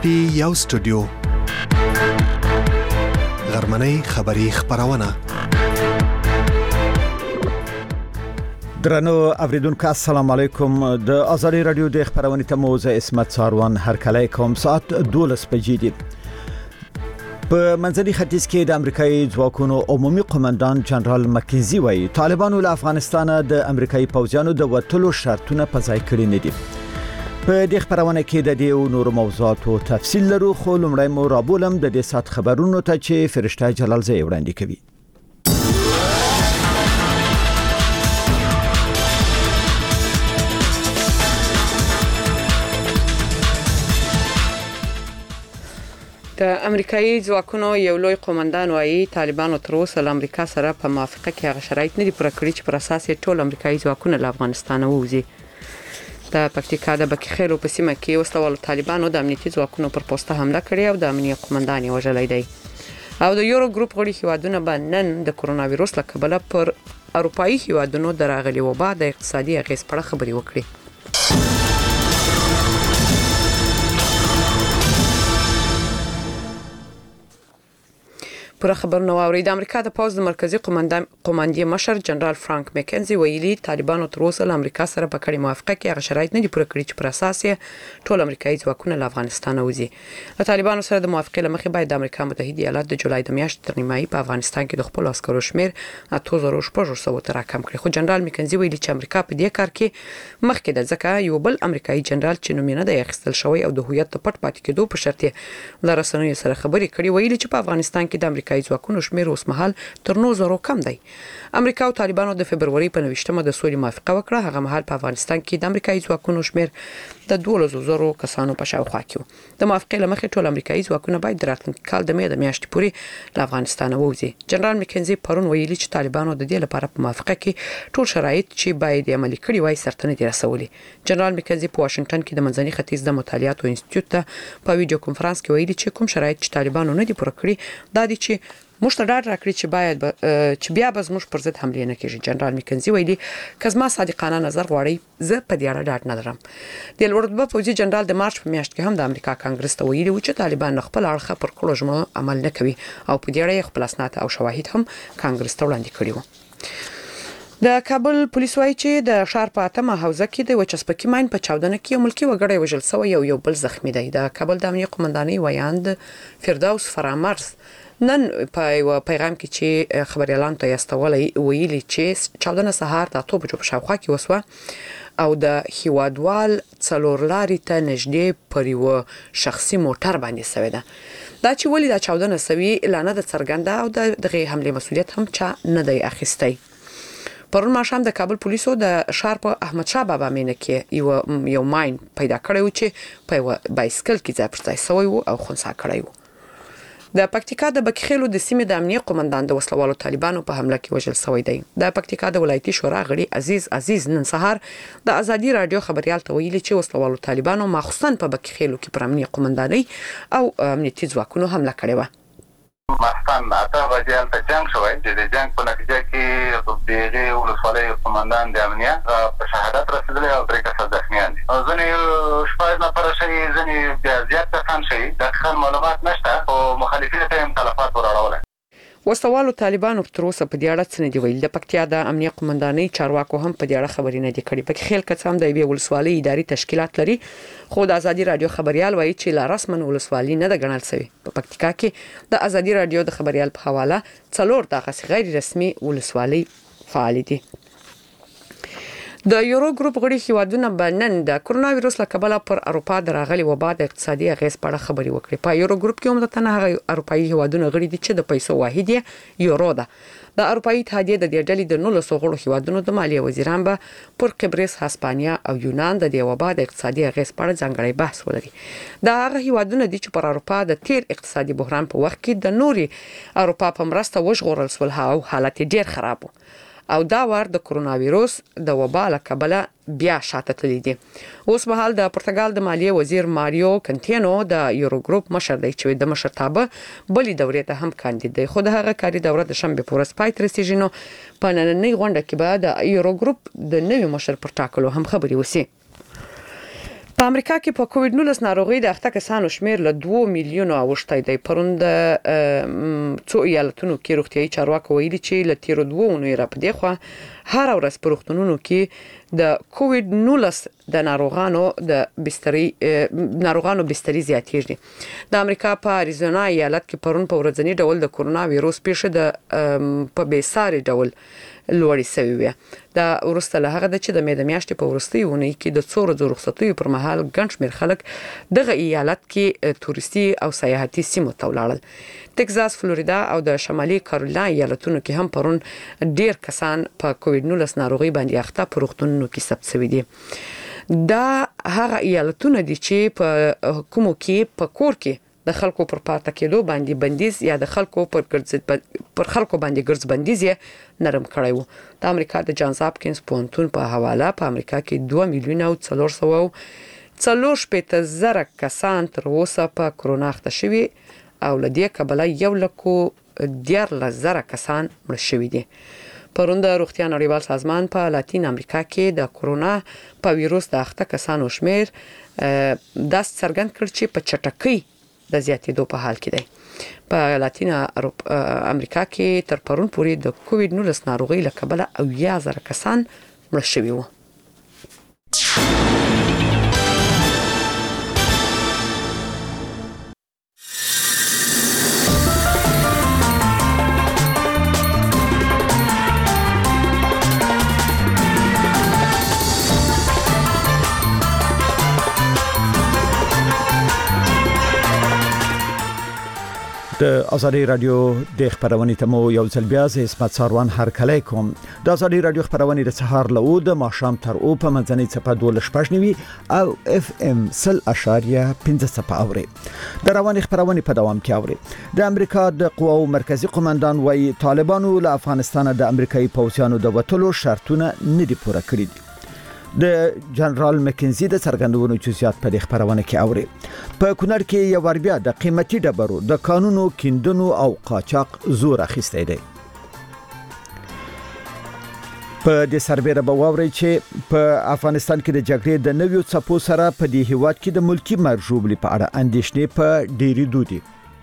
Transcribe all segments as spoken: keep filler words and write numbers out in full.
پټي یو سټوډیو غرمنۍ خبری خبرونه. درنو اوریدونکو السلام علیکم. د ازادي رادیو د خبرونې ته موزه اسمت ساروان هر کله کوم ساعت دولس بجې دي. په منځني ختیځ کې د امریکایي ځواکونو عمومي قومندان جنرال مکنزي وايي طالبانو له افغانستان د امریکایي پوځیانو د وټلو شرطونه په ځای کړی نه دي. په دې خبرونه کې د دې او نور موضوعاتو تفصیل لرو، خو لومړی مو رابولم د دې سات خبرونو ته چې فرشته جلال زئی وړاندې کوي. د امریکایي ځواکونو یو لوی قومندان وايي طالبانو تر اوسه له امریکا سره په موافقه کې هغه شرایط نه دي پوره کړی چې پر اساس یې ټول امریکایي ځواکونه له افغانستان ووځي. د پکتیکا د بکیخیلو په سیمه کې وسلوالو طالبانو د امنیتي ځواکونو پر پوسټه حمله کړې او د امنیتي قومندان یې وژلی دی. او د یورو ګروپ غړي هیوادونه باندې نن د کرونا وایروس له کبله پر اروپאי هیوادونو د راغلي وبا د اقتصادي اغیز په اړه خبري وکړي. پر خبرونه واوري د امریکا د پوز د مرکزی قومندان قوماندې مشر جنرال فرانک مکنزي ویلي طالبانو تر اوسه له امریکا سره په کړي موافقه کې هغه شرایط نه دي پوره کړی چې پر اساس یې ټول امریکایي ځواکونه له افغانستان وځي. د طالبانو سره د موافقې لمخې باید د امریکا متحده ایالات د جولای د میاشتې تر نیمایي په افغانستان کې د خپل عسکرو شمیر اته زره شپږ سوه ته راکم کړي. خو جنرال مکنزي ویلي چې امریکا په دې کار کې مخکې د ځکه یو بل امریکایي جنرال چې نوم یې نه دی اخیستل شوی او د هویت پټ پاتې کېدو په شرط یې له رسنیو سره خبري کړي، ویلي چې په افغانستان کې د امریکایي ځواکونو شمیر اوس مهال تر نو زرو کم دی. امریکا او طالبانو د فبرवरी په نوښتمه د سولې موافقه وکړه. هغه مهال په افغانستان کې د امریکایي ځواکونو شمیر د دوه زرو کسانو په شاوخوا کې و. د موافقې لمخې ټول امریکایي ځواکونه باید د راتلونکي کال د مې د میاشتې پورې له افغانستان ووځي. جنرال مکنزي پرون ویلي چې طالبانو د دې لپاره په موافقه کې ټول شرایط چې باید عملي کړي وای سرته نه دي رسولي. جنرال مکنزي په واشنگټن کې د منځني ختیځ د مطالعاتو انسټیټیوټ ته په ویډیو کنفرانس کې ویلي چې کوم شرایط چې طالبانو نه دي پوره کړی دا دي چې موږ ته ډاډ راکړي چې باید چې بیا به زموږ پر ضد حمله نه کیږي. جنرال مکنزي ویلي که زما صادقانه نظر غواړي زه په دې اړه ډاډ نه لرم. د لوړرتبه پوځي جنرال د مارچ په میاشت کې هم د امریکا کانګرس ته ویلي و چې طالبان خپل اړخه پر کړو ژمنو عمل نه کوي او په دې اړه خپل اسناد او شواهد هم کانګرس ته وړاندې کړي وو. د کابل پولیس وايي چې د ښار په اتمه حوزه کې د وچسپکی ماین په چاودنه کې یو ملکی وګړی وژل شوی او یو بل زخمی دی. د کابل د امنیتي قومندانۍ ویاند فردوس فرامرز نن په یو پیغام کې چې خبريالان ته یستولای ویلي چې چاودنه سهار د اته بجو په شاوخوا کې وسوه او د هیوادوال څلورلاري ته نږدې پر یو شخصي موټر باندې سوي ده. دا چې ولې دا چاودنه سوي اعلان د څرګنده او د دغه حمله مسولیت هم چا نه دی اخیستی. پرون ماښام د کابل پولیسو د ښار په احمد شاه بابا مینه کې یو یو ماین پیدا کړی و چې په یو بایسکل کې ځای پر ځای سوی و او خنثی کړی و. د پکتیکا د بکیخیلو د سیمې د امنیتي قومندان د وسلوالو طالبانو په حمله کې وژل شوی دی. د پکتیکا د ولایتي شورا غړي عزیز عزیز نن سهار د ازادي رادیو خبريال ته ویلي چې وسلوالو طالبانو مخصوصا په بکیخیلو کې پر امنیتي قومندانۍ او امنیتي ځواکونو حمله کړې و. ماستان اته بجې ته جنگ شوی د جنگ په نتیجه کې د دې ولسوالۍ قومندان د امنیت په شهادت رسیدلی او درې کسان زخمیان دي. ځینې شپږ نفر شوي، ځینې زیات کسان شوي. دقیقا معلومات نشته او مخالفینو ته هم تلفات ورغړول. وسوالو طالبانو تر اوسه په دې اړه څه نه دی ویلي. د پکتیا د امنیتي قومندانۍ چارواکو هم په دې اړه خبرې نه دي کړې. په خیل کې هم د یوې ولسوالۍ اداري تشکیلات لري، خو د ازادي رادیو خبريال وایي چې لا رسمن ولسوالۍ نه ده ګڼل شوی. په پکتیکا کې د ازادي رادیو د خبريال په حواله څلور دغه غیر رسمي ولسوالۍ فعال دي. د یورو ګروپ غړي هیوادونه باندې د کرونا وایروس له کبله پر اروپا د راغلي وبا د اقتصادي اغیز په اړه خبري وکړي. په یورو ګروپ کې عمدتاً هغه اروپאי هیوادونه غړي دي چې د پیسو واحد یورو ده. د اروپאי اتحادیه د دې ډلې د نولسو غړو هیوادونو د مالیه وزیران به پر قبرس، هسپانیا او یونان د دې وبا د اقتصادي اغیز په اړه ځانګړی بحث ولري. دا هغه هیوادونه دي چې پر اروپا د تیر اقتصادي بحران په وخت کې د نوري اروپا په مرسته وژغورل شول او حالت ډیر خراب و. او دا وار د کرونا وایروس د وبا له کبله بیا شاته تللی دي. اوس مهال د پرتګال د مالیه وزیر ماریو کنتینو د یورو ګروپ مشر دی چې د مشرتابه بلې دورې ته هم کاندید دی. خو د هغه کاري دوره د شنبه په ورځ پای ته رسیږي. نو په نننۍ غونډه کې به د یورو ګروپ د نوي مشر پر ټاکلو هم خبري وسی. په امریکا کې په کووډ نولس ناروغي د اخته کسانو شمیر له دوه میلیونو اوښتی دی. پرون د څو ایالتونو کې روغتيایي چارواکي ویلي چې له تیر دوه اونیو را پدې خو هر ورځ په روغتونونو کې د کووډ نولس د ناروغانو د بستري ناروغانو بستري زیاتېږي. د امریکا په اریزونا ایالت کې پرون په ورځنی ډول د کورونا وایروس پیښه د په بیساري ډول لوړی شوی و. دا ورسته له هغه د چې د مې د میاشتې په ورستي ونی کې د څو ورځې رخصتیو پر مهال ګڼ شمېر خلک دغه ایالت کې تورستي او سیاحتي سیمو ته ولاړل. ټکزاس، فلوریدا او د شمالي کارولاینا ایالتونو کې هم پرون ډیر کسان په کووډ نولس ناروغي باندې اخته په روغتونونو کې ثبت شوي دي. دا هغه ایالتونه دي چې په کومو کې په کور کې د خلکو پر پاتې کېدو باندې بندیز یا د خلکو پر ګرځید پر خلکو باندې ګرځ بندیز نرم کړی وو. د امریکا د جانز هاپکینز پونتون په حواله په امریکا کې دوه میلیونه او څلور سوه څلور شپېته زره کسان تر اوسه په کرونا اخته شوي او لدې کبله یو لکو دیارلس زره کسان مړ شوي دي. پرون د روغتیا نړیوال سازمان په لاتین امریکا کې د کرونا په وایروس د اخته کسانو شمیر داس څرګند کړ چې په چټکۍ د زیاتېدو په حال کې دی. په لاتین امریکا کې تر پرون پورې د کووډ نولس ناروغي له کبله اویا زره کسان مړ شوي وو. د ازادي رادیو د خبرونې تمو یو ځل بیا ز اسمت ساروان هر کله کوم. د ازادي رادیو خبرونې د سهار له او د ماښام تر او په منځنۍ چپه دولس پښنوي او اف ام سل اشاریه پنځه چپه اوري. د روان خبرونې په دوام کې اوري. د امریکا د قواو مرکزی قومندان وایي طالبانو له افغانستان د امریکایي پوځیانو د وټلو شرطونه نه دي پوره کړی دي. د جنرال مکنزي د څرګندونو جزئیات په خبرونه کې اوري. په کونړ کې یو ور بیا د قیمتي ډبرو د قانونو کیندنو او قاچاق زور اخیستی دی. په دې سربېره به واوري چې په افغانستان کې د جګړې د نویو څپو سره په دې هیواد کې د ملکی مرجوبلي په اړه اندېښنې په ډېری دودي.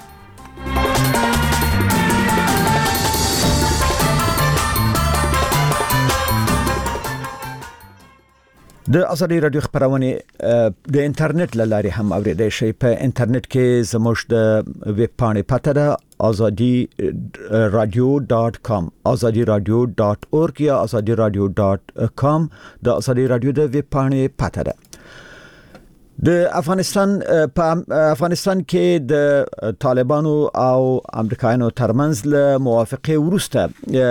د ازادي رادیو خبرونه د انټرنیټ لاري هم اوریدای شي. په انټرنیټ کې زموږ د ویب پاڼې پته ده azadi radio dot com azadi radio dot org یا azadi radio dot com د ازادي رادیو د ویب پاڼې پته ده. د افغانستان په افغانستان کې د طالبانو او امریکایانو ترمنځ له موافقه وروسته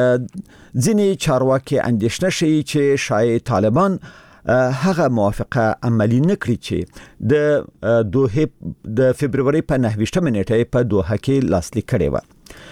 ځینې چارواکي اندېښنه شي چې شاید طالبان هغه موافقه عملی نکړي چې د دوه د فبرवरी په نهه نیټه په دوه کې لاسلیک کړي و.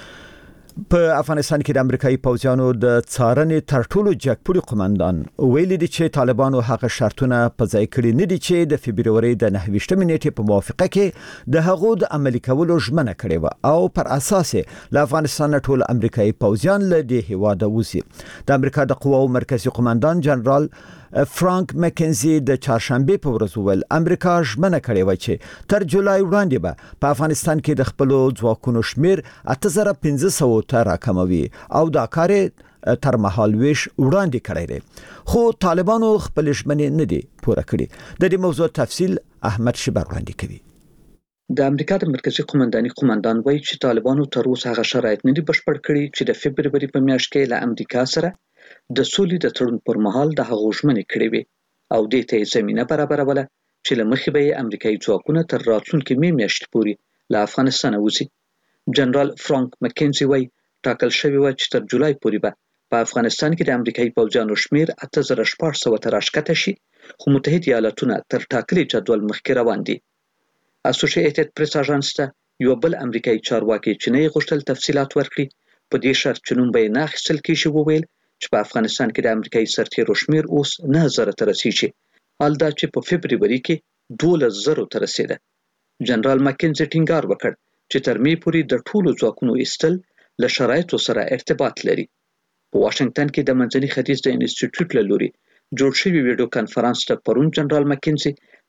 په افغانستان کې د امریکایي پوځیانو د څارنې تر ټولو جګپوړي قومندان ویلي دي چې طالبانو هغه شرطونه په ځای کړي نه دي چې د فبرवरी د نهه نیټې په موافقه کې د هغو د عملي کولو ژمنه کړي و او پر اساس له افغانستان ټول امریکایي پوځیان له دې هیواده وځي. د امریکا د قواو مرکزی قومندان جنرال فرانک مکنزي د چهارشنبه په ورځ ول امریکا ژمنه کړې و چې تر جولای وړاندې به په افغانستان کې د خپل ځواکونو شمیر اته زره پنځه سوه ته راکموي او دا کار تر مهال ویش وړاندې کړی دی. خو طالبانو خپل ژمنې نه دي پوره کړې. د دې موضوع تفصیل احمد شبر وړاندې کوي. د امریکا د مرکزی قومنداني قومندان وایي چې طالبانو تر اوسه هغه شرایط نه دي بشپړ کړي چې د فبرवरी په میاشت کې له امریکا سره د سولې د تړون پر مهال د هغو ژمنې کړې وي او دې ته زمينه برابروله چې له مخې به امریکایي ځواکونه تر راتلونکي می میاشتې پورې له افغانستان وځي. جنرال فرانک مکنزي وایي ټاکل شوی و چې تر جولای پورې به په افغانستان کې د امریکایي پوځیانو شمیر اته زره شپږ سوه ته راښکته شي، خو متحد ایالاتونه تر ټاکلي جدول مخکې روان دي. اسوسییټډ پریس اژانس ته یو بل امریکایي چارواکي چې نه غوښتل تفصيلات ورکړي په دې شرط چې نوم به نه اخیستل کیږي وویل چې په افغانستان کې د امریکایي سرتیرو شمیر اوس نه زره ته رسیږي، حال دا چې په فبرवरी کې دولس زره ته رسیده. جنرال مکنزي ټینګار وکړ چې تر می پورې د ټولو ځواکونو ایستل له شرایطو سره ارتباط لري. په واشنگټن کې د منځني ختیځ د انسټیټیوټ له لوري جوړ شوی ویډیو کانفرنس ته پرون جنرال مکنزي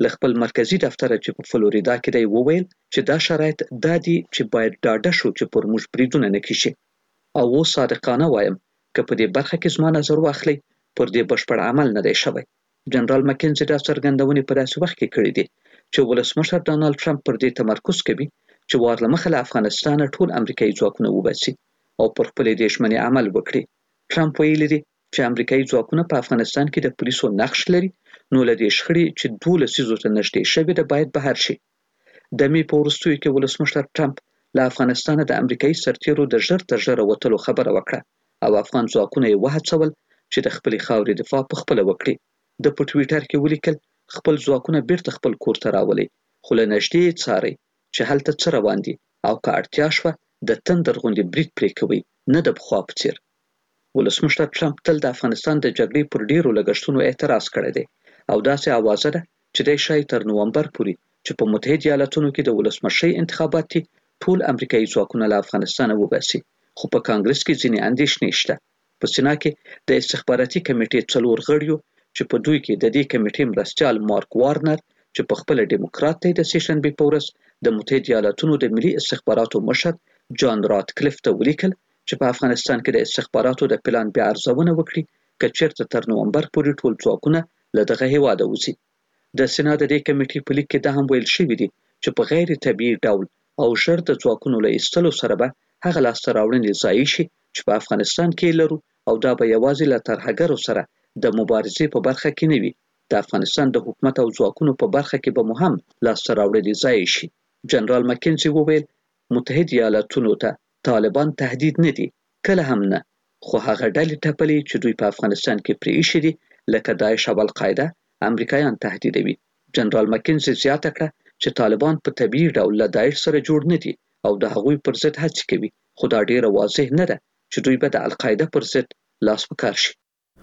ل خپل مرکزی دفتر چې په فلوریدا کې دی وویل چې دا شرایط د دې چې باید ډاډه شو چې پر موږ بریدونه نه کیږي او و صادقانه وایم که په دې برخه کې زما نظر واخلي پر دې بشپړ عمل نه دی شوی. جنرال مکنزي دا څرګندونې په داسې وخت کې کړې دي چې ولسمشر ډانلډ ټرمپ پر دې تمرکز کوي چې وار له مخه له افغانستان ټول امریکایي ځواکونه وباسي او پر خپل دې شمنې عمل وکړي. ټرمپ ویلي دی چې امریکایي ځواکونه په افغانستان کې د پولیسو نقش لري نو له دې شخړې چې دوه لسیزو ته نږدې شوې ده باید بهر شي. د می په وروستیو کې ولسمشر ټرمپ له افغانستان د امریکایي سرتیرو د ژر تر ژره وتلو خبره وکړه او افغان ځواکونه یې وهڅول چې د خپل خاورې دفاع په خپل وکړي. د په ټویټر کې ولیکل خپل ځواکونه بیرته خپل کور ته راولي خو له نږدې څاري چې هلته څه روان دي او که اړتیا شوه د تندر غوندې برید پرې کوي نه د پخوا په څیر. ولسمشر ټرمپ تل د افغانستان د جګړې پر ډیرو لګښتونو اعتراض کړی دی او داسې اوازه ده چې د شای تر نومبر پورې چې په متحده ایالاتونو کې د ولسمشي انتخابات دي ټول امریکایي ځواکونه له افغانستان وباسي خو په کانګرس کې ځینې اندېښنې شته. په سینا کې د استخباراتي کمیټې څلور غړیو چې په دوی کې د دې کمیټې مرستیال مارک وارنر چې په خپل ډیموکرات دی د سیشن بي پورس د متحده ایالاتونو د ملي استخباراتو مشر جان راتکلیف ته ولیکل چې په افغانستان کې د استخباراتو د پلان بیا ارزونه وکړي که چیرته تر نومبر پورې ټول ځواکونه له دغه هیواده وځي. د سینا د دې کمیټې په لیک کې دا هم ویل شوی دی چې په غیر طبیعي ډول او ژر د ځواکونو له ایستلو سره به هغه لاسته راوړنې ضایع شي چې په افغانستان کې لرو او دا به یوازې له ترهګرو سره د مبارزې په برخه کې نه وي د افغانستان د حکومت او ځواکونو په برخه کې به مهم لاسته راوړنې ضایع شي. جنرال مکنزي وویل متحده ایالاتونو ته طالبان تهدید نه دي کله هم نه خو هغه ډلې ټپلې چې دوی په افغانستان کې پرې ایښي دي لکه داعش او القاعده امریکایان تهدیدوي. جنرال مکنزي زیاته کړه چې طالبان په طبیعي ډول له داعش سره جوړ نه دي او د هغوی پر ضد هڅې کوي خو دا ډیره واضح نه ده چې دوی به د القاعده پر ضد لاس وکار شي.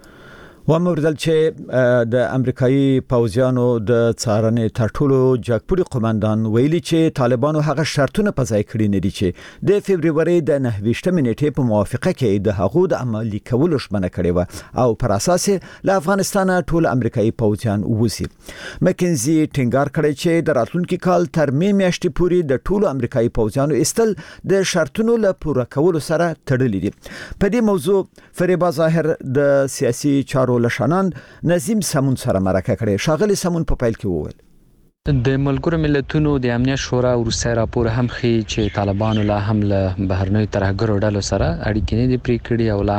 وموردل چې د امریکایي پوځیانو د څارنې تر ټولو جګپوړي قومندان ویلي چې طالبانو هغه شرطونه په ځای کړی نه دي چې د فبرवरी د نهه ویشتمې نیټې په موافقه کې د هغو د عملي کولو ژمنه کړې و او پر اساس له افغانستان ټول امریکایي پوځیان ووسی. مکنزي ټینګار کړی چې د راتلونکي کال تر می میاشتې پورې د ټولو امریکایي پوځیانو استل د شرطونو له پوره کولو سره تړلي دي. په دې موضوع فریبا ظاهر د سیاسي چارو لشانان نظیم سمون سره مرکه کړي. شاغلی سمون په پیل کې وویل د ملګرو ملتونو د امنیت شورا وروستی راپور هم ښیي چې طالبانو لا هم له بهرنیو ترهګرو ډلو سره اړیکې نه دي پرې کړي او لا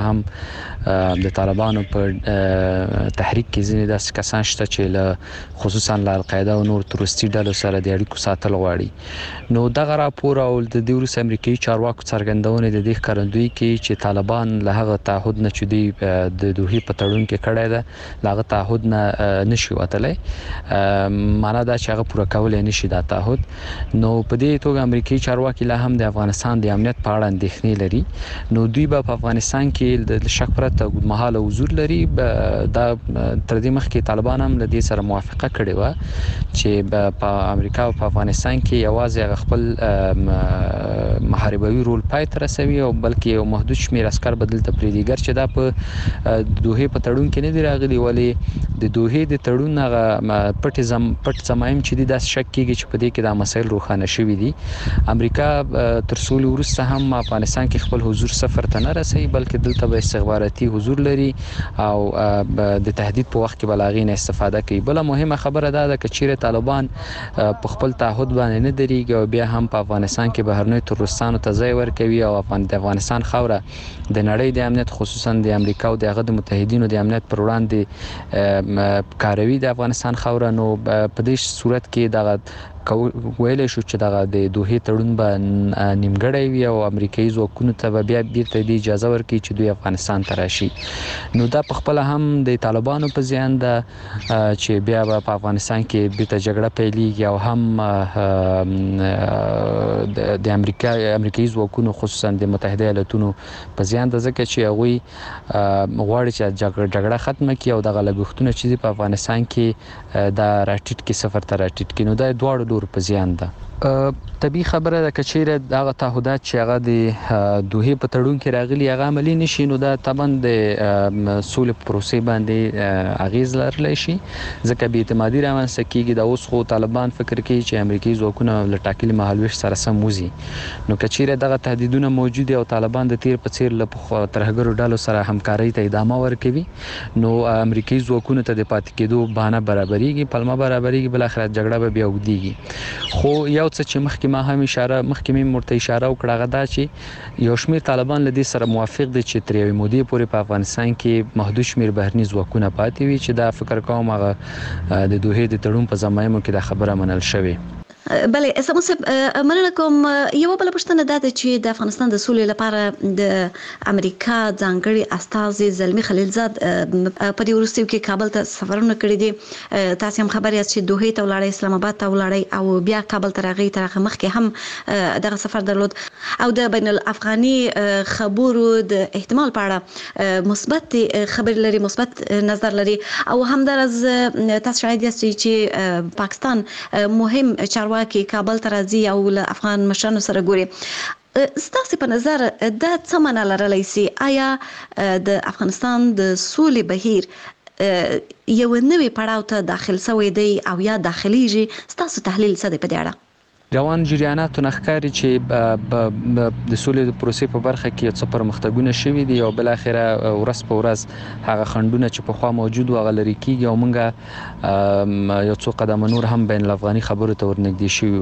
هم د طالبانو په تحریک کې ځینې داسې کسان شته چې له خصوصا له القاعده او نور تروریستي ډلو سره د اړیکو ساتل غواړي. نو دغه راپور او د دې وروسته امریکایي چارواکو څرګندونې د دې ښکارندوی کوي چې طالبان له هغه تعهد نه چې دوی د دوحې په تړون کې کړی ده له هغه تعهد نه نشي وتلی. معنا دا چې هغه پوره کولای نشي دا تعهد. نو په دې توګه امریکایي چارواکي لا هم د افغانستان د امنیت په اړه اندېښنې لري. نو دوی به په افغانستان کې د شک پرته اوږدمهاله حضور لري. دا تر دې مخکې طالبان هم له دې سره موافقه کړې وه چې په امریکا او په افغانستان کې یوازې هغه خپل محاربوي رول پای ته رسوي او بلکې یو محدود شمېر عسکر به دلته پرېږدي. ګرچې دا په دوحې په تړون کې نه دي راغلي ولې د دوحې د تړون هغه پټ زم پټ زمایم چې دي داسې شک کېږي چې په دې کې دا مسایل روښانه شوي دي. امریکا تر سولې وروسته هم افغانستان کې خپل حضور صفر ته نه رسوي بلکې دلته به استخباراتي حضور لري او د تهدید په وخت کې به له هغې نه استفاده کوي. بله مهمه خبره دا ده که چیرې طالبان په خپل تعهد باندې نه درېږي او بیا هم په افغانستان کې بهرنیو تروریستانو ته ځای ورکوي او د افغانستان خاوره د نړۍ د امنیت خصوصا د امریکا او د هغه د متحدینو د امنیت پر وړاندې کاروي د افغانستان خاوره، نو په دې صورت کې دغه ویلی شو چې دغه د دوحې تړون به نیمګړی وي او امریکایي ځواکونو ته به بیا بیرته د اجازه ورکړي چې دوی افغانستان ته راشي. نو دا په خپله هم د طالبانو په زیان ده چې بیا به په افغانستان کې بیرته جګړه پیلیږي او هم د امریکا امریکایي ځواکونو خصوصا د متحده ایالاتونو په زیان ده، ځکه چې هغوی غواړي چې جګړه ختمه کړي او دغه لګښتونه چې دي په افغانستان کې دا راټیټ کړي، صفر ته راټیټ کړي. نو دا دواړو لورو په زیان ده. طبي خبره ده کچېره دغه تعهدات چې هغه د دوه په تړون کې راغلي هغه عملی نشي نو دا طبعا د سولې پروسې باندې اغیز لرلی شي ځکه به اعتمادي رامنځته کیږي د اوس خو طالبان فکر کوي چې امریکایي ځواکونه له ټاکلي مهالويش سره سم وزي نو کچېره دغه تهدیدونه موجود او طالبان د تیر په څیر له ترهګرو ډلو سره همکاري ته ادامه ورکوي نو امریکایي ځواکونه ته د پاتې کېدو بهانه برابرېږي پلمه برابرېږي بل اخر جګړه به بیا وګديږي خو یو څه چې مخکې ما هم اشاره مخکې مې مرته اشاره وکړه غدا چې یو شمېر طالبان له دې سره موافق دي چې تر یوې مودې پورې په افغانستان کې محدود شمېر بهرني ځواکونه پاتې وي چې دا فکر کوم هغه د دوه د تړون په ضمانمو کې د خبره منل شوې بله سموسب مننه کوم یو بل پښتنه ده چې د افغانستان د سولې لپاره د امریکا ځانګړي استازي زلمی خلیلزاد په دې ورستیو کې کابل ته سفرونه کړی دي تاسو هم خبر یاست چې دوه ته ولاړی اسلام آباد ته ولاړی او بیا کابل ته راغی تر هغه مخکې هم دغه سفر درلود او د بین الافغاني خبرو د احتمال په اړه مثبت خبر لري مثبت نظر لري او همدارز تاسو شاهد یاست چې پاکستان مهم چارواکي کې کابل ته راځي او له افغان مشرانو سره ګوري ستاسو په نظر دا څه معنی لرلی سي آیا د افغانستان د سولې بهیر یو نوې پړاو ته داخل شوی دی او یا داخليږي ستاسو تحلیل څه دی په دې اړه روان جریاناتو نخکاری چې د سولې د پروسې په برخه کې څه پرمختګونه شوي دي او بل اخره ورځ په ورځ هغه خندونه چې په خوا موجود و غلري کیږي او مونږه یو څو قدم نور هم بین الافغاني خبرو ته ورنږدې شي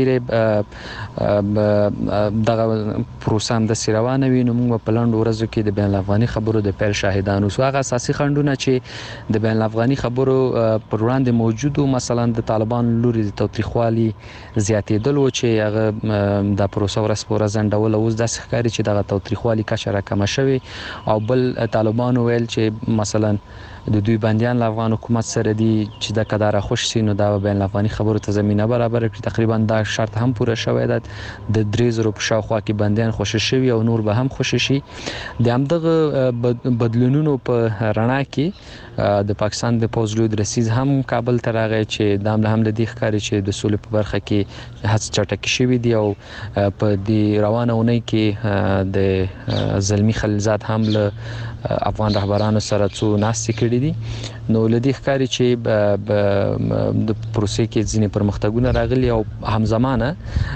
کچېره دغه پروسه هم د روانه وي نو موږ په لاندو ورځو کې د بین الافغاني خبرو د پیل شاهدانو سو هغه اساسي خندونه چې د بین الافغاني خبرو پر وړاندې موجود مثلا د طالبان لوري د توتریخوالي زیاتې دلو چې هغه د پروسه ورس پور ځندول اوس د ښکاری چې دغه توتریخوالي کچره کم شوي او بل طالبان ویل چې مثلا د دوی بنديان له افغان حکومت سره دي چې د قدر خوش سي نو دا بین الافغاني خبرو ته زمينه برابر کړي تقریبا دا شرط هم پوره شوی ده د درې زره په شاوخوا کې بنديان خوشی شوي او نور به هم خوشی شي د همدغه بدلونونو په رڼا کې د پاکستان د پوزلو درسیز هم کابل ته راغی چې د هم د دې ښکاری چې د سولې په برخه کې هڅه چټک شوی دی او په دې روانه ونی کې د زلمی خلیلزاد هم له افغان رهبرانو سره څو ناستې کړې دي نو لدی ښکاری چې د پروسې کې ځینې پرمختګونه راغلي او همزمانه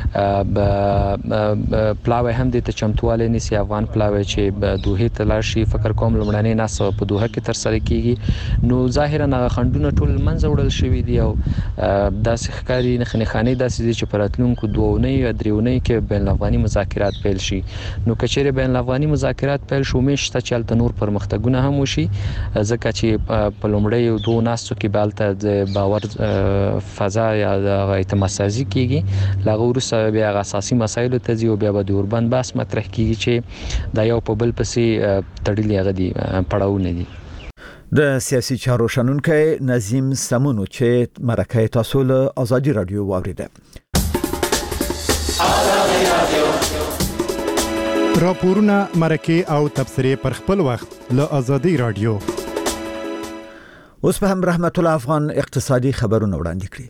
پلاوی هم د چمتواله نسی افغان پلاوی چې دوه ته لاړ شي فکر کوم لمړنۍ ناس په دوه کې تر سره کیږي نو ظاهرا هغه خندونه ټول منځ وړل شوی دی او داسې ښکاری نخنه خاني داسې چې پراتلونکو دوه یا دریونه کې بین الافغاني مذاکرات پیل شي نو کچېره بین الافغاني مذاکرات پیل شو مشته چلته نور پرمختګونه هم وشي ځکه چې په لومړی او دوه ناستو کې بالته د باور فضا یا د اعتماد سازي کیږي لاغه ورسره بیا اساسي مسایلو ته ځي او بیا د اوربان باس مطرح کیږي چې دا یو په بل پسې تړلې غدي پړاو نه دي د سیاسي چارو شنونکو نظیم سمونو چې مرکه تاسو له ازادي رادیو واوریده راپورونه مرکه او تبصره پر خپل وخت له ازادي رادیو اوس په هم رحمت الله افغان اقتصادي خبرونه وړاندې کړي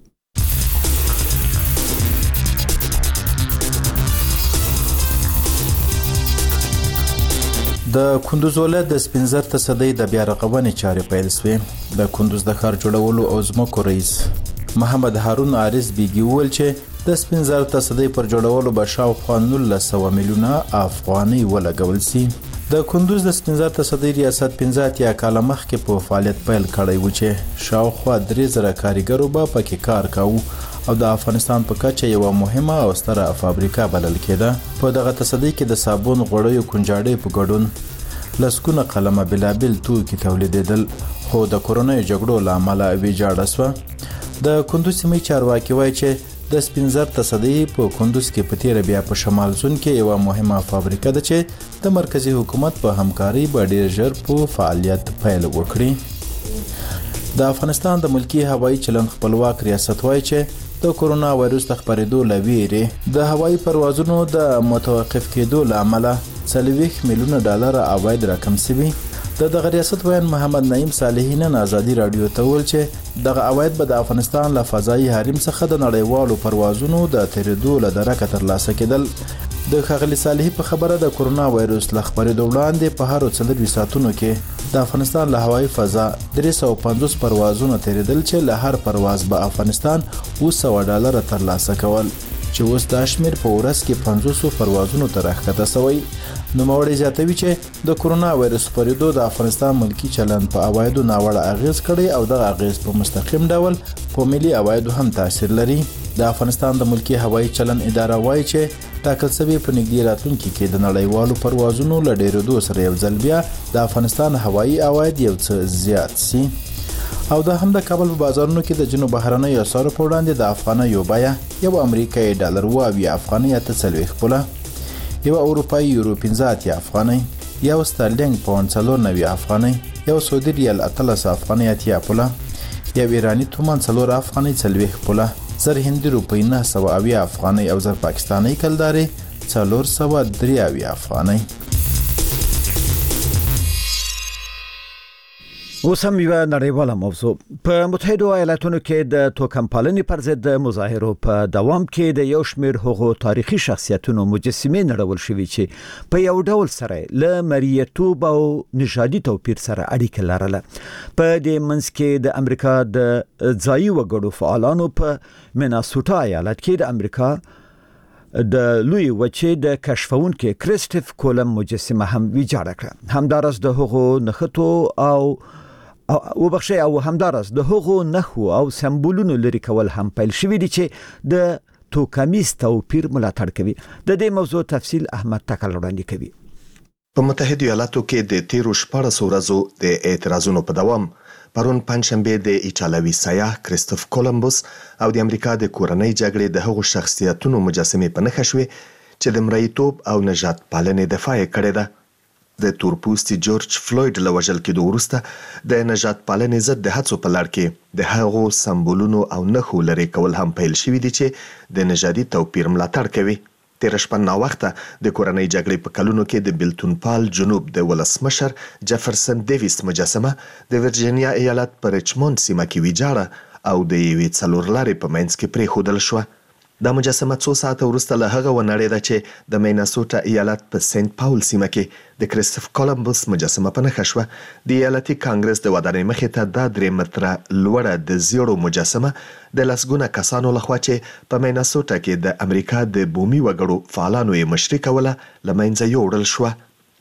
د کندوز ولایت د سپینزر تصدی د بیا رغونې چارې پیل شوې د کندوز د ښار جوړولو او ځمکو رئیس محمد هارون عارض بیګي وویل چې د سپینزر تصدی پر جوړولو به شاوخوا نولس سوه میلیونه افغانۍ ولګول شي د کندوز د سپینزر تصدی ریاست پنځه اتیا کاله مخکې په فعالیت پیل کړی و چې شاوخوا درې زره کارګرو به پکې کار کاوه او د افغانستان په کچه یو مهمه او ستره فابریکه بلل کېده په دغه تصدی کې د صابون غوړیو کنجاړې په ګډون لسکونه قلمه بلابل توکي تولیدېدل خو د کورونی جګړو له امله ویجاړه شوه د کندوز سیمې چارواکي وایي چې د سپینزر تصدی په کندوز کې په تیر بیا په شمال زون کې یو مهمه فابریکه ده چې د مرکزی حکومت په همکاري به ډیر ژر په فعالیت پیل وکړي د افغانستان د ملکی هوایي چلند خپلواک ریاست وایي چې د کورونا وایرس د خپرېدو لویری د هوایي پروازونو د متوقف کېدو لامل څلوېښت میلیونه ډالر عواید راکم شوي د دغه ریاست وین محمد نعیم صالحی نن ازادي رادیو ته ویل چې دغه عواید به د افغانستان له فضایي حریم څخه د نړیوالو پروازونو د تیریدو له درکه ترلاسه کېدل. د ښاغلي صالحی په خبره د کورونا وایروس له خپرېدو وړاندې په هرو څلورویشت ساعتونو کې د افغانستان له هوایي فضا درې سوه پنځوس پروازونه تیریدل چې له هر پرواز به افغانستان اوه سوه ډالره ترلاسه کول چې اوس دا شمېر په ورځ کې پنځوسو پروازونو ته راښکته سوی. نوموړی زیاتوي چې د کورونا وایرس خپرېدو د افغانستان ملکي چلند په عوایدو ناوړه اغیز کړی او دغه اغیز په مستقیم ډول په ملي عوایدو هم تاثیر لري. د افغانستان د ملکي هوایي چلند اداره وایي چې ټاکل شوی په نږدې راتلونکي کې د نړیوالو پروازونو له ډېرېدو سره یو ځل بیا د افغانستان هوایي عواید یو څه زیات سي. او دا هم د کابل په بازارونو کې د جنوب بهرنیو اسعارو په وړاندې د افغانیو بیه یو امریکایي ډالر اوه اویا افغانۍ اته څلوېښت پوله، یو اروپایي یورو پنځه اتیا افغانۍ، یو سترلینګ پاونډ څلور نوي افغانۍ، یو سعودي ریال اتلس افغانۍ اتیا پوله، یو ایراني تومان څلور افغانۍ څلوېښت پوله، زر هندي روپۍ نهه سوه اویا افغانۍ او زر پاکستانۍ کلدارې څلور سوه درې اویا افغانۍ. اوس هم یوه نړیواله موضوع. په متحدو ایالاتونو کې د توکم پالنې پر ضد د مظاهرو په دوام کې د یو شمېر هغو تاریخي شخصیتونو مجسمې نړول شوي چې په یو ډول سره له مریتوب او نژادي توپیر سره اړیکه لرله. په دې منځ کې د امریکا د ځایي وګړو فعالانو په میناسوټا ایالت کې د امریکا د لوی وچې د کشفونکو کریسټوف کولم مجسمه هم ویجاړه کړه. همدارس د هغو نښتو او او بخښي او همدارس د هغو نښو او سمبولونو لري کول هم پیل شوی دي چې د توکمیز توپیر ملاتړ کوي. د دې موضوع تفصیل احمد تکل وړاندې کوي. په متحده ایالاتو کې د تیرو شپاړسو ورځو د اعتراضونو په دوام پرون پنځشنبه د ایټالوي سیاح کریسټوف کولمبوس او د امریکا د کورنۍ جګړې د هغو شخصیتونو مجسمې په نښه شوې چې د مریتوب او نژاد پالنې دفاع کړې ده. د تورپوستي جورج فلوید له وژل کېدو وروسته د نژاد پالنې ضد د هڅو په لړ کې د هغو سمبولونو او نښو لرې کول هم پیل شوي دي چې د نژادي توپیر ملاتړ کوي. تېره شپه ناوخته د کورنۍ جګړې په کلونو کې د بیلتون پال جنوب د ولسمشر جفرسن ډیویس مجسمه د ورجینیا ایالت په ریچموند سیمه کې ویجاړه او د یوې څلور لارې په منځ کې پرېښودل شوه. دا مجسمه څو ساعته وروسته له هغه ونړېده چې د میناسوټا ایالت په سنت پاول سیمه کې د کریسټوف کولمبوس مجسمه په نښه شوه. د ایالتي کانګرس د ودانۍ مخې ته دا درې متره لوړه د زیړو مجسمه د لسګونه کسانو لخوا چې په میناسوټا کې د امریکا د بومي وګړو فعالانو یې مشري کوله له منځه یوړل شوه.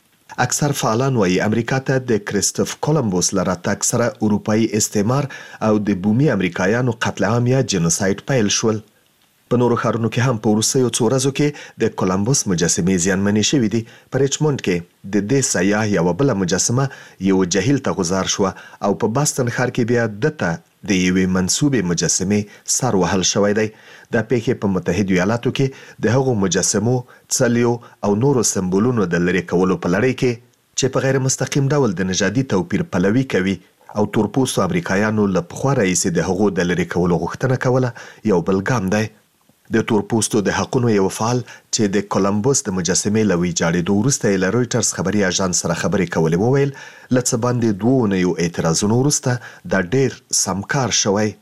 اکثر فعالان وایي امریکا ته د کریسټوف کولمبوس له راتګ سره اروپایي استعمار او د بومي امریکایانو قتل عام یا جنوساید پیل شول. په نورو ښارونو کې هم په وروستیو څو ورځو کې د کولمبوس مجسمې زیانمنې شوې دي. په ریچموند کې د دې سیاح یوه بله مجسمه یو جهیل ته غوځار شوه او په باستن ښار کې بیا دته د یوې منسوبې مجسمې سر وهل شوی دی. دا پیښې په متحدو ایالاتو کې د هغو مجسمو، څلیو او نورو سمبولونو د لرې کولو په لړۍ کې چې په غیر مستقیم ډول د نژادي توپیر پلوي کوي او تورپوستو امریکایانو له پخوا راهیسې د هغو د لرې کولو غوښتنه کوله یو بل ګام دی. د تورپوستو د حقونو یو فعال چې د کولمبوس د مجسمې له ویجاړېدو وروسته یې له رویټرز خبري اژانس سره خبرې کولې وویل له څه باندې دوو اونیو اعتراضونو وروسته دا ډېر سمکار شوی.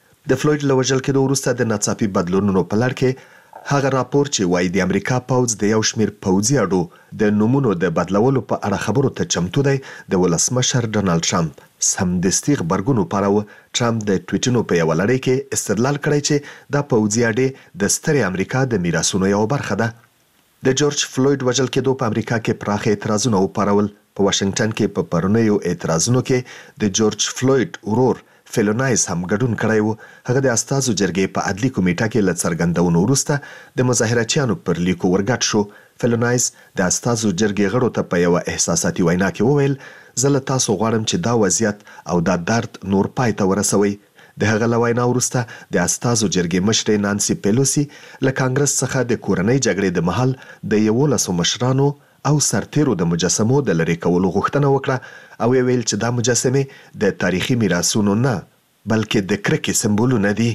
د فلوید له وژل کېدو وروسته د ناڅاپي بدلونونو په لړ کې هغه راپور چې وایي د امریکا پوځ د یو شمېر پوځي اډو د نومونو د بدلولو په اړه خبرو ته چمتو دی د ولسمشر ډونالډ ټرمپ سمدستي غبرګون وپاروه. ټرمپ د ټویټونو په یوه لړۍ کې استدلال کړی چې دا پوځي اډې د سترې امریکا د میراثونو یوه برخه ده. د جورج فلوید وژل کېدو په امریکا کې پراخ اعتراضونه وپارول. په واشنګټن کې په پرونیو اعتراضونو کې د جورج فلوید ورور فیلونایز هم ګډون کړی و. هغه د استازو جرګې په عدلي کمیټه کې له څرګندونو وروسته د مظاهرچیانو پر لیکو ورګډ شو. فیلونایز د استازو جرګې غړو ته په یوه احساساتي وینا کې وویل زه له تاسو غواړم چې دا وضعیت او دا درد نور پای ته ورسوئ. د هغه له وینا وروسته د استازو جرګې مشرې نانسي پیلوسی له کانګرس څخه د کورنۍ جګړې د مهال د یولسو مشرانو او سرتیرو د مجسمو د لرې کولو غوښتنه وکړه او ویل چې دا مجسمې د تاریخي میراثونو نه بلکې د کرکې سمبولونه دي.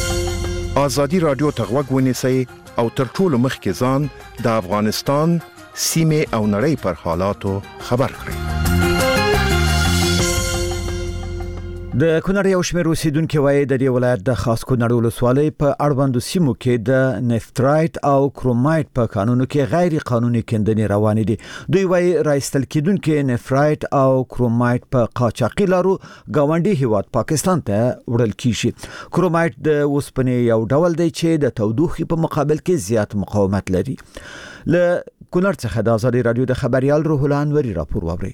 ازادي رادیو ته غوږ ونیسئ او تر ټولو مخکې ځان د افغانستان سیمه او نړۍ پر حالاتو خبر کړي. د کونړ یو شمېر اوسیدونکو وایي د دې ولایت د خاص کونړ ولسوالۍ په اړوندو سیمو کې د نفټرایټ او کرومایټ په قانونو کې غیر قانوني کیندنې روانې دي. دوی وایي راایستل کېدونکي نفټرایټ او کرومایټ په قاچاقي لارو ګاونډي هیواد پاکستان ته وړل کیږي. کرومایټ د اوسپنې یو ډول دی چې د تودوخې په مقابل کې زیات مقاومت لري. له کونړ څخه د آزادي رادیو د خبريال روح الله انوري راپور واوري.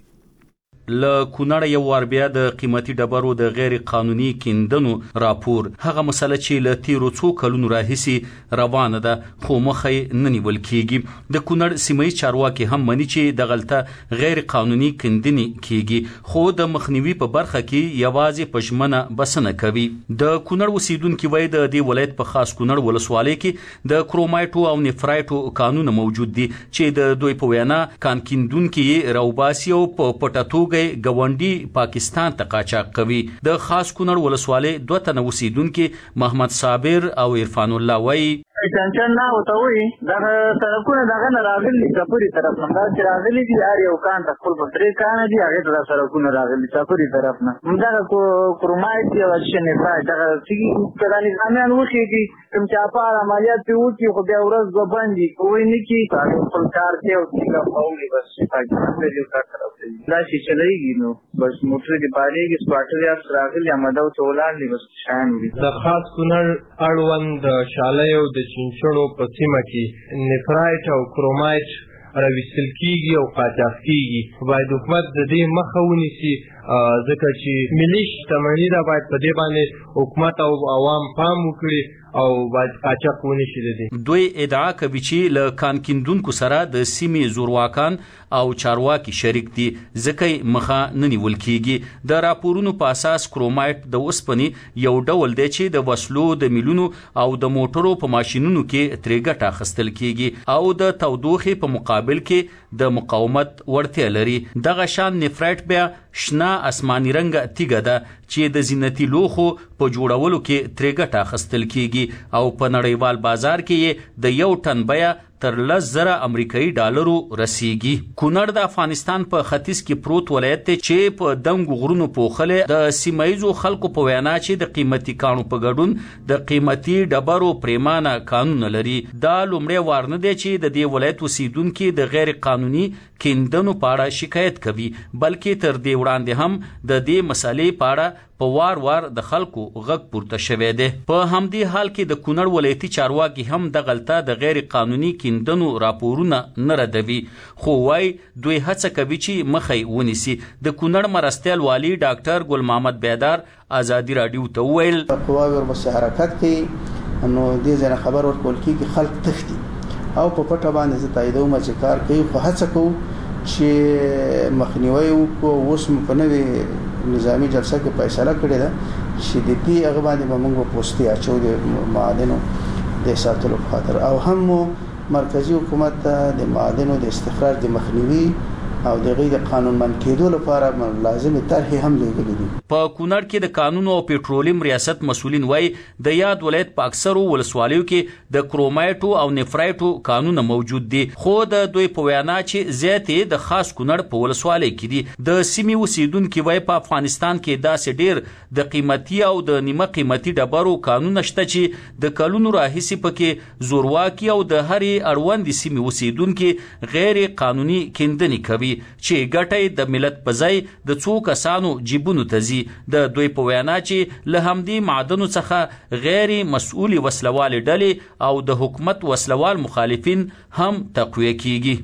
ل کونړ یو ور بیا د قیمتي ډبرو د غیر قانوني کیندنو راپور هغه مسله چې ل تیرو څو کلونو راهیسي روانه ده خو مخې ننیول کیږي. د کونړ سیمه چارواکي هم مني چې د غلطه غیر قانوني کیندنې کیږي خو د مخنیوي په برخه کې یوازې پښمنه بسنه کوي. د کونړ اوسیدونکو وایي د دې ولایت په خاص کونړ ولسوالۍ کې د کرومایټو او نفټرایټو قانون موجود دي چې د دوی په وینا کان کیندونکو راوباسي او په پټاتو ګاونډي پاکستان ته قاچاق کوي. د خاص کونړ ولسوالۍ دوه تنه اوسیدونکو محمد صابر او عرفان الله وایي چنچن نه وته وي دا طرفونه دغه نه راغلي چپوري طرف نه دا چې راغلي دي هر یو کان د خپل پرې کان دي هغه د سرکونه راغلي چپوري طرف نه دا کرومایټ یو شنه پای دا چې کله نظامیان وخیږي کوم چې په عملیات په وکی خو بیا ورځ وبندي کوی نه کی خپل کار کې او څنګه قومي بس پاکستان ته یو کار کوي دا چې چلایږي نو بس موټر کې پالېږي سپاټر یا راغلي امده او چولان دي بس شان دي. د خاص کونړ اړوند شاله او د چنچړو په سیمه کې نفټرایټ او کرومایټ راویستل کیږي او قاچاق کیږي. باید حکومت د دې مخه ونیسي ځکه چې ملي شتمني دا باید په دې باندې حکومت او عوام پام وکړي او باید قاچاق ونشي. دي دوی ادعا کوي چې ل کان کیندونکو سره د سیمې زورواکان او چارواکي شریک دي ځکه مخه ننیول کیږي. د راپورونو په اساس کرومایټ د اوسپنې یو ډول دی چې د وسلو د میلونو او د موټرو په ماشينونو کې ترې ګټه اخیستل کیږي او د تودوخې په مقابل کې د مقاومت وړتیا لري. دغه شان نفټرایټ بیا شنه آسماني رنګ تیګه ده چې د زینتي لوخو په جوړولو کې ترې ګټه اخیستل کیږي او په نړیوال بازار کې د یو ټن بیه تر لس زره امریکایي ډالرو رسیږي. کونړ د افغانستان په ختیځ کې پروت ولایت دی چې په دنګو غرونو پوښلې د سیمایزو خلکو په وینا چې د قیمتي کانو په ګډون د قیمتي ډبرو پریمانه قانون لري. دا لومړی وار نه دی چې د دې ولایت اوسیدونکو د غیر قانوني کیندنو په اړه شکایت کوي بلکې تر دې وړاندې هم د دې مسالې په اړه په وار وار د خلکو غږ پورته شوی دی. په همدې حال کې د کونړ ولایتي چارواکي هم د غلطه د غیر قانوني کیندنو راپورونه نه ردوي خو وايي دوی هڅه کوي چې مخې ونیسي. د کونړ مرستیال والی ډاکټر ګل محمد بیدار آزادي رادیو ته وویل قواوی ورپسې حرکت کوي نو دې ځنه خبر ورکول کیږي خلک تښتي او په پټه باندې زه تاییدوم چې کار کوي خو هڅه کوو چې مخنیوي وکړو. اوس په نوې نظامی جلسه کې فیصله کړې ده چې د دې هغه باندې به موږ پوسټي اچو د معادنو د ساتلو په خاطر او هم مرکزی حکومت د معادنو د استخراج د مخنیوي او د غیر قانونمن کېدو لپاره لازمي طرحې هم لګولې دي. په کونړ کې د قانون او پېټرولیم ریاست مسؤلین وایي د یاد ولایت په اکثرو ولسوالیو کې د کرومایټو او نفټرایټو قانون موجود دي خو د دوی په وینا چې زیاتې د خاص کونړ په ولسوالۍ کې دي. د سیمې اوسیدونکو وایي په افغانستان کې داسې ډېر د قیمتي او د نیمه قیمتي ډبرو قانون شته چې د کلونو راهیسې پکې زورواکي او د هرې اړوندې سیمې اوسیدونکو غیر قانوني کیندنې کوي چې ګټه د ملت په ځای د څو کسانو جیبونو ته ځي. د دوی په وینا چې له همدې معدنو څخه غیر مسؤل وسلوال ډلې او د حکومت وسلوال مخالفین هم تقویه کیږي.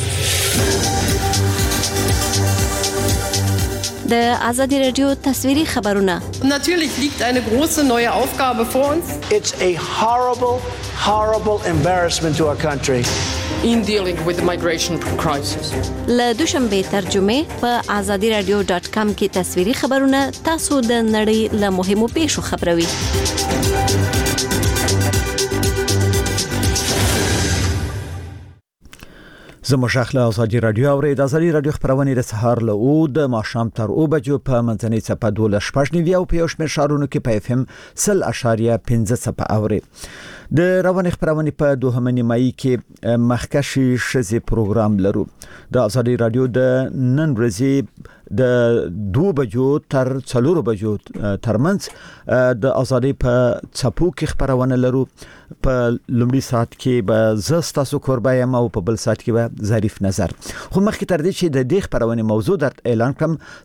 د آزادی رادیو تصویری خبرونه. Natürlich liegt eine große neue Aufgabe vor uns. It's a horrible, horrible embarrassment to our country. In dealing with the migration crisis. له دوشنبه ترجمه په آزادی رادیو ډاټ کام کې تصویری خبرونه تاسو د نړۍ له مهمو پیښو خبروي. زموږ اخلا آزادی رادیو اورید. آزادی رادیو خبرونه د سهار له او د ماښام تر او بجو په منځنۍ څپه دوله شپږ نیوي او په یو شمېر ښارونو کې په اف ام سل اشاریه پنځه څپه اوري. د روان خبرونه په دوهمه نیمایي کې مخکشي شزي پروګرام لرو. د ازادي رادیو د نن ورځې د دوه بجو تر څلور بجو ترمنځ د ازادي په چپو کې خبرونه لرو. په لومړي ساعت کې به زستاسو کوربایم او په بل ساعت کې به ظریف نظر. خو مخکې تر دې چې د دې خبرونه موضوع در اعلان کوم